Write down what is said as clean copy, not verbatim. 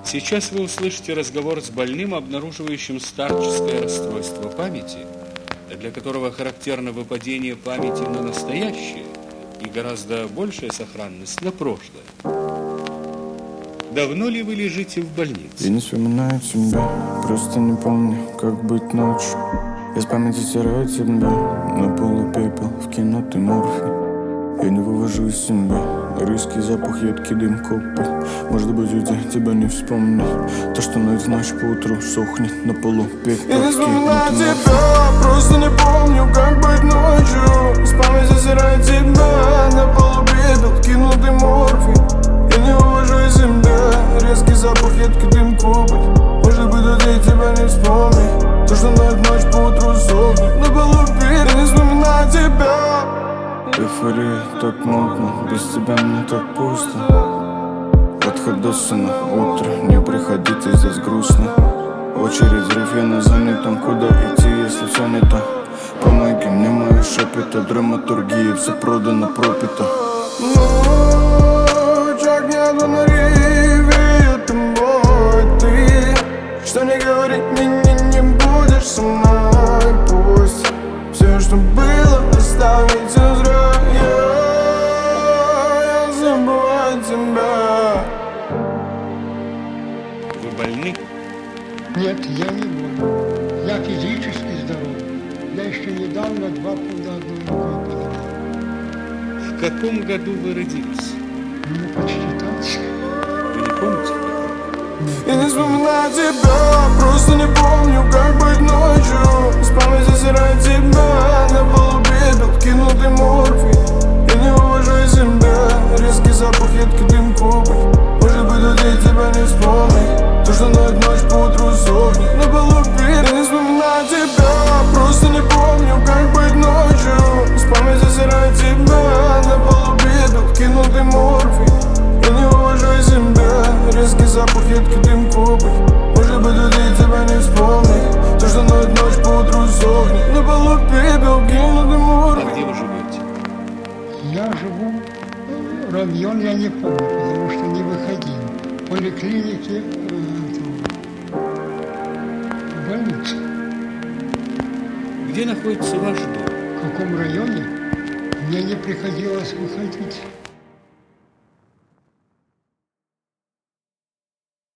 Сейчас вы услышите разговор с больным, обнаруживающим старческое расстройство памяти, для которого характерно выпадение памяти на настоящее и гораздо большая сохранность на прошлое. Давно ли вы лежите в больнице? Я не вспоминаю тебя, просто не помню, как быть ночью. Я с памяти стираю тебя, на полу пепел, вкинутый морфий. Я не вывожу из себя резкий запах, едкий дым, копоть. Может быть, уйти, тебя не вспомнить. То, что ночь в ночь поутру сохнет на полу пепел. Я не вспоминаю тебя, просто не помню, как быть ночью. С памяти стираю тебя, на полу пепел, вкинутый морфий. Я не вывожу из себя резкий запах, едкий дым, копоть. Может быть, уйти, тебя не вспомнить. То, что ночь в ночь поутру сохнет на полу пепел. Я не вспоминаю тебя. Эйфория так модно, без тебя мне так пусто. От Ходосана утро, не приходите, здесь грустно. Очередь, взрыв, я на занятом, куда идти, если все не то? Помоги мне, мои шепоты, драматургия, все продано, пропито. Ночь, огня на реве, это мой ты. Что не говори, не будешь со мной. Пусть все, что было, оставить зря. Я забываю тебя. Вы больны? Нет, я не болен. Я физически здоров. Я еще недавно 2 пуда одной рукой подавал. В каком году вы родились? Ну, почти так. Вы не помните? Я не вспоминаю тебя, просто не помню, как быть ночью. С памяти стираю тебя, на полу пепел, вкинутый морфий. Я не вывожу из себя резкий запах, едкий дым, копоть. Может быть, уйти, тебя не вспомнить. То, что ночь поутру сохнет на полу пепел. Я не вспоминаю тебя, просто не помню, как быть ночью. С памяти стираю тебя, на полу пепел, вкинутый морфий. Я не вывожу из себя резкий запах, едкий дым, копоть. Может быть, уйти, тебя не вспомнить. То, что ночь поутру сохнет на полу пепел, вкинутый морфий. А где вы живете? Я живу, район я не помню, потому что не выходил. В поликлинике, в больнице. Где находится ваш дом? В каком районе мне не приходилось выходить.